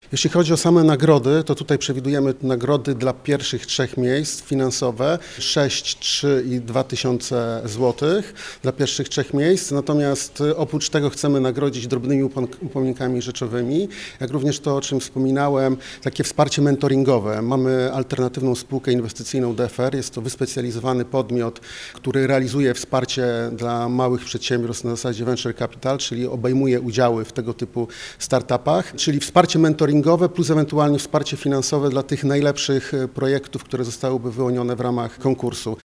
Jeśli chodzi o same nagrody, to tutaj przewidujemy nagrody dla pierwszych 3 miejsc finansowe 6, 3 i 2000 złotych dla pierwszych 3 miejsc. Natomiast oprócz tego chcemy nagrodzić drobnymi upominkami rzeczowymi, jak również to, o czym wspominałem, takie wsparcie mentoringowe. Mamy alternatywną spółkę inwestycyjną DFR. Jest to wyspecjalizowany podmiot, który realizuje wsparcie dla małych przedsiębiorstw na zasadzie venture capital, czyli obejmuje udziały w tego typu startupach, czyli wsparcie mentoringowe plus ewentualnie wsparcie finansowe dla tych najlepszych projektów, które zostałyby wyłonione w ramach konkursu.